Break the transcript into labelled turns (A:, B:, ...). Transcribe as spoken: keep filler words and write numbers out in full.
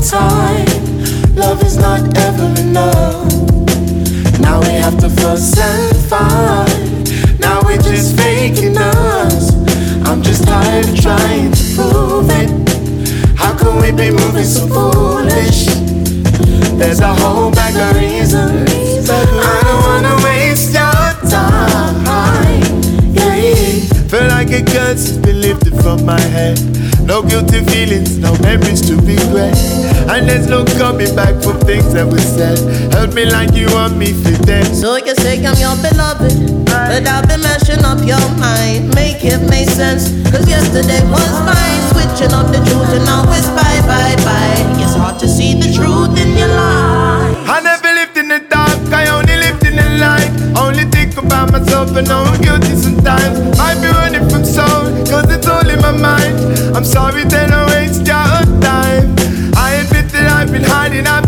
A: time. Love is not ever enough. Now we have to fuss and fight. Now we're just faking us. I'm just tired of trying to prove it. How can we be moving so foolish? There's a whole bag of reasons. I don't wanna waste your time. Yeah. Feel like a curse has been lifted from my head. No guilty feelings, no memories to regret. And there's no coming back from things that were said. Hurt me like you want me for dead.
B: So you say I'm your beloved, but I've been mashing up your mind. Make it make sense, cause yesterday was mine. Switching up the truth and now it's bye bye bye. It's hard to see the truth in your life.
A: I never lived in the dark, I only lived in the light. Only think about myself and know I'm guilty sometimes. Might be running from soul, cause it's all in my mind. I'm sorry that I waste your time. I admit that I've been hiding, I've